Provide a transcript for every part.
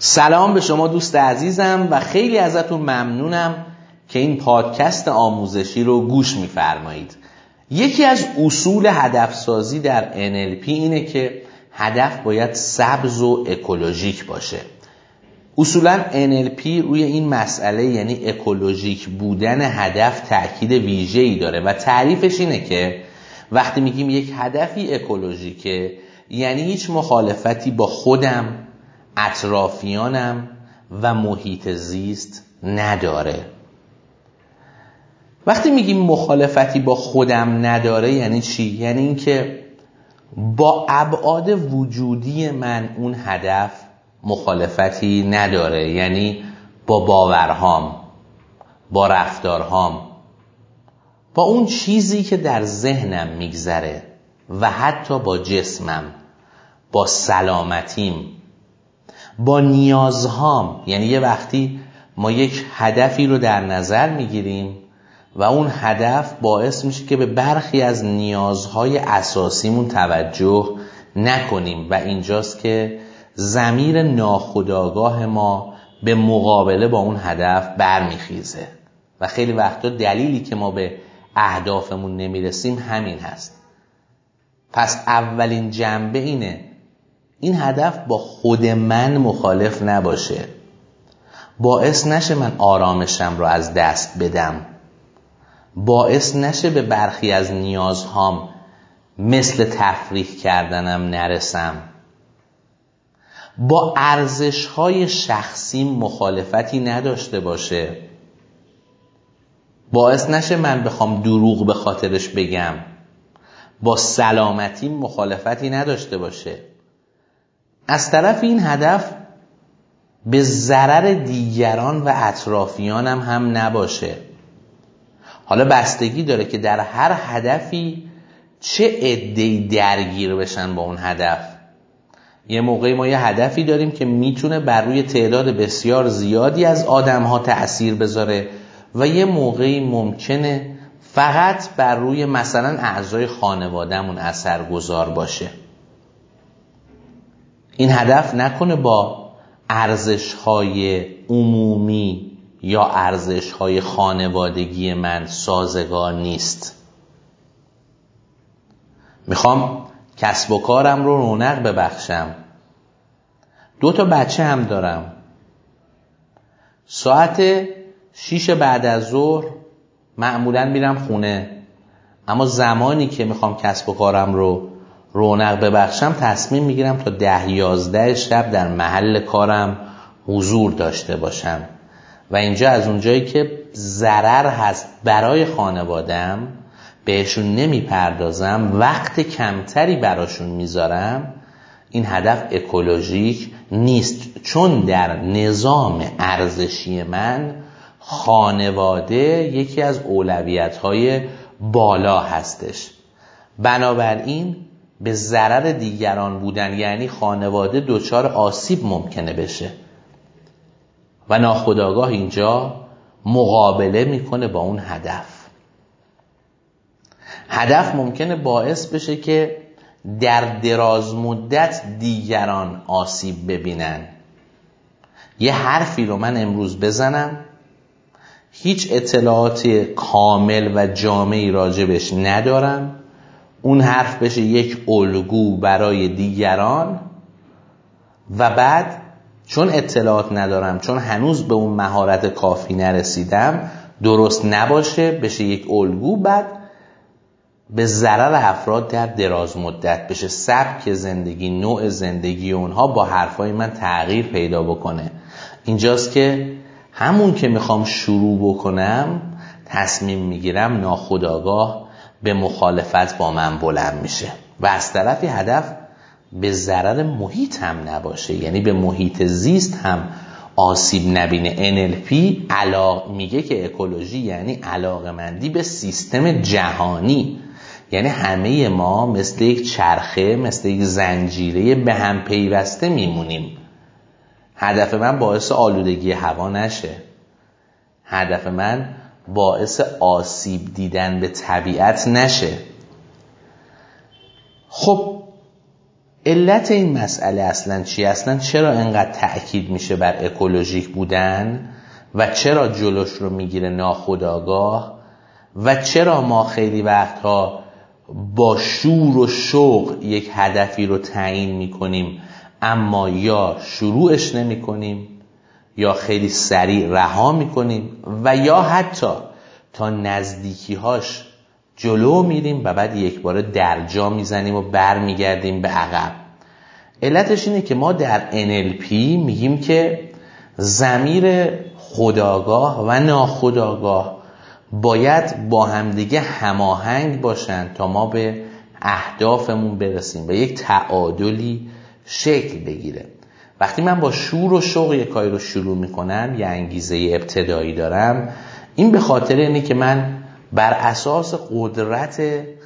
سلام به شما دوست عزیزم و خیلی ازتون ممنونم که این پادکست آموزشی رو گوش می‌فرمایید. یکی از اصول هدف سازی در NLP اینه که هدف باید سبز و اکولوژیک باشه. اصولاً NLP روی این مسئله یعنی اکولوژیک بودن هدف تأکید ویژه‌ای داره و تعریفش اینه که وقتی میگیم یک هدفی اکولوژیکه یعنی هیچ مخالفتی با خودم، اطرافیانم و محیط زیست نداره. وقتی میگیم مخالفتی با خودم نداره یعنی چی؟ یعنی این که با ابعاد وجودی من اون هدف مخالفتی نداره، یعنی با باورهام، با رفتارهام، با اون چیزی که در ذهنم میگذره و حتی با جسمم، با سلامتیم، با نیازهام. یعنی یه وقتی ما یک هدفی رو در نظر میگیریم و اون هدف باعث میشه که به برخی از نیازهای اساسیمون توجه نکنیم و اینجاست که ضمیر ناخودآگاه ما به مقابله با اون هدف برمیخیزه و خیلی وقتا دلیلی که ما به اهدافمون نمیرسیم همین هست. پس اولین جنبه اینه این هدف با خود من مخالف نباشه، باعث نشه من آرامشم رو از دست بدم، باعث نشه به برخی از نیازهام مثل تفریح کردنم نرسم، با ارزش‌های شخصیم مخالفتی نداشته باشه، باعث نشه من بخوام دروغ به خاطرش بگم، با سلامتیم مخالفتی نداشته باشه. از طرف این هدف به ضرر دیگران و اطرافیانم هم نباشه. حالا بستگی داره که در هر هدفی چه عده‌ای درگیر بشن با اون هدف. یه موقعی ما یه هدفی داریم که میتونه بر روی تعداد بسیار زیادی از آدم‌ها تأثیر بذاره و یه موقعی ممکنه فقط بر روی مثلا اعضای خانوادهمون اثرگذار باشه. این هدف نکنه با ارزش‌های عمومی یا ارزش‌های خانوادگی من سازگار نیست. میخوام کسب و کارم رو رونق ببخشم، 2 بچه هم دارم، ساعت 6 بعد از ظهر معمولاً میرم خونه، اما زمانی که میخوام کسب و کارم رو رونق ببخشم تصمیم میگیرم تا 10-11 شب در محل کارم حضور داشته باشم و اینجا از اونجایی که ضرر هست برای خانوادم بهشون نمیپردازم، وقت کمتری براشون میذارم. این هدف اکولوژیک نیست، چون در نظام ارزشی من خانواده یکی از اولویت‌های بالا هستش. بنابراین به ضرر دیگران بودن یعنی خانواده دچار آسیب ممکنه بشه و ناخودآگاه اینجا مقابله میکنه با اون هدف. هدف ممکنه باعث بشه که در دراز مدت دیگران آسیب ببینن. یه حرفی رو من امروز بزنم، هیچ اطلاعات کامل و جامعی راجبش ندارم، اون حرف بشه یک الگو برای دیگران و بعد چون اطلاعات ندارم، چون هنوز به اون مهارت کافی نرسیدم، درست نباشه، بشه یک الگو، بعد به ضرر افراد در دراز مدت بشه، سبک زندگی، نوع زندگی اونها با حرفای من تغییر پیدا بکنه. اینجاست که همون که میخوام شروع بکنم تصمیم میگیرم ناخودآگاه به مخالفت با من بلند میشه و از طرفی هدف به ضرر محیط هم نباشه، یعنی به محیط زیست هم آسیب نبینه. NLP میگه که اکولوژی یعنی علاقه‌مندی به سیستم جهانی، یعنی همه ما مثل یک چرخه، مثل یک زنجیره به هم پیوسته میمونیم. هدف من باعث آلودگی هوا نشه، هدف من باعث آسیب دیدن به طبیعت نشه. خب علت این مسئله اصلا چی؟ اصلا چرا انقدر تأکید میشه بر اکولوژیک بودن و چرا جلوش رو میگیره ناخودآگاه و چرا ما خیلی وقتها با شور و شوق یک هدفی رو تعیین میکنیم اما یا شروعش نمیکنیم یا خیلی سریع رها میکنیم و یا حتی تا نزدیکی‌هاش جلو میریم و بعد یک بار درجا میزنیم و بر میگردیم به عقب. علتش اینه که ما در NLP میگیم که ضمیر خودآگاه و ناخودآگاه باید با همدیگه هماهنگ باشن تا ما به اهدافمون برسیم و یک تعادلی شکل بگیره. وقتی من با شور و شوق یک کاری رو شروع میکنم، یه انگیزه ابتدایی دارم، این به خاطر اینه که من بر اساس قدرت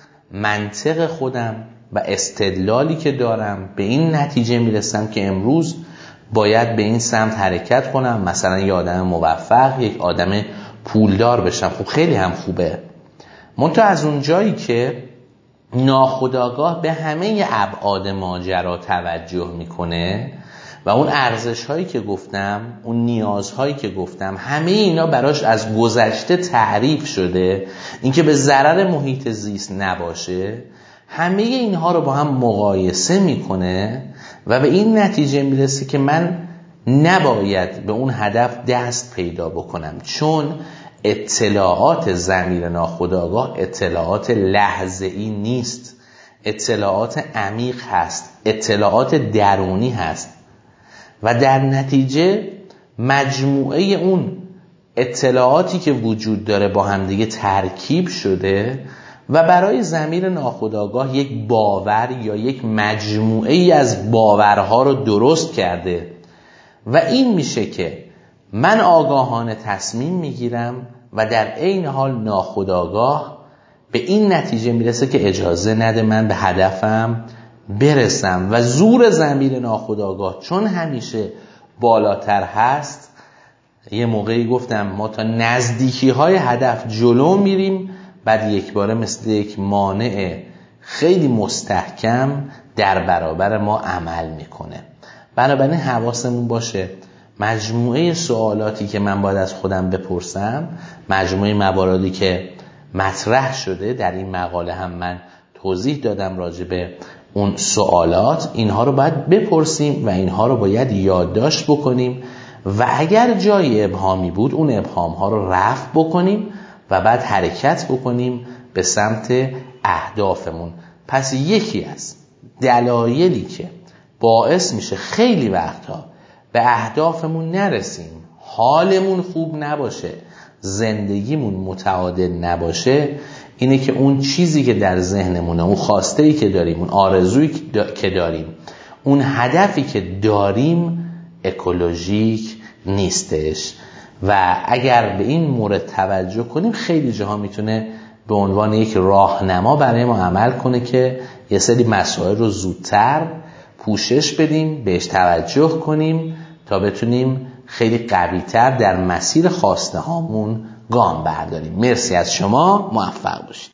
منطق خودم و استدلالی که دارم به این نتیجه میرسم که امروز باید به این سمت حرکت کنم، مثلا یه آدم موفق، یک آدم پولدار بشم. خب خیلی هم خوبه، منتها از اون جایی که ناخودآگاه به همه ابعاد ماجرا توجه میکنه و اون ارزش هایی که گفتم، اون نیازهایی که گفتم، همه اینا براش از گذشته تعریف شده، اینکه به ضرر محیط زیست نباشه، همه اینها رو با هم مقایسه میکنه و به این نتیجه میرسه که من نباید به اون هدف دست پیدا بکنم، چون اطلاعات ضمیر ناخودآگاه اطلاعات لحظه‌ای نیست، اطلاعات عمیق هست، اطلاعات درونی هست و در نتیجه مجموعه اون اطلاعاتی که وجود داره با هم دیگه ترکیب شده و برای ضمیر ناخودآگاه یک باور یا یک مجموعه ای از باورها رو درست کرده و این میشه که من آگاهانه تصمیم میگیرم و در عین حال ناخودآگاه به این نتیجه میرسه که اجازه نده من به هدفم برسم و زور ضمیر ناخودآگاه چون همیشه بالاتر هست. یه موقعی گفتم ما تا نزدیکی های هدف جلو میریم، بعد یک باره مثل یک مانع خیلی مستحکم در برابر ما عمل میکنه. بنابراین حواسمون باشه مجموعه سوالاتی که من باید از خودم بپرسم، مجموعه مواردی که مطرح شده در این مقاله هم من توضیح دادم راجع به اون سوالات، اینها رو باید بپرسیم و اینها رو باید یادداشت بکنیم و اگر جای ابهامی بود اون ابهام ها رو رفع بکنیم و بعد حرکت بکنیم به سمت اهدافمون. پس یکی از دلایلی که باعث میشه خیلی وقتا به اهدافمون نرسیم، حالمون خوب نباشه، زندگیمون متعادل نباشه، اینه که اون چیزی که در ذهنمونه، اون خواسته‌ای که داریم، اون آرزویی که داریم، اون هدفی که داریم اکولوژیک نیستش و اگر به این مورد توجه کنیم خیلی جاها میتونه به عنوان یک راهنما برای ما عمل کنه که یه سری مسائل رو زودتر پوشش بدیم، بهش توجه کنیم تا بتونیم خیلی قوی‌تر در مسیر خواسته هامون گام برداریم. مرسی از شما، موفق باشید.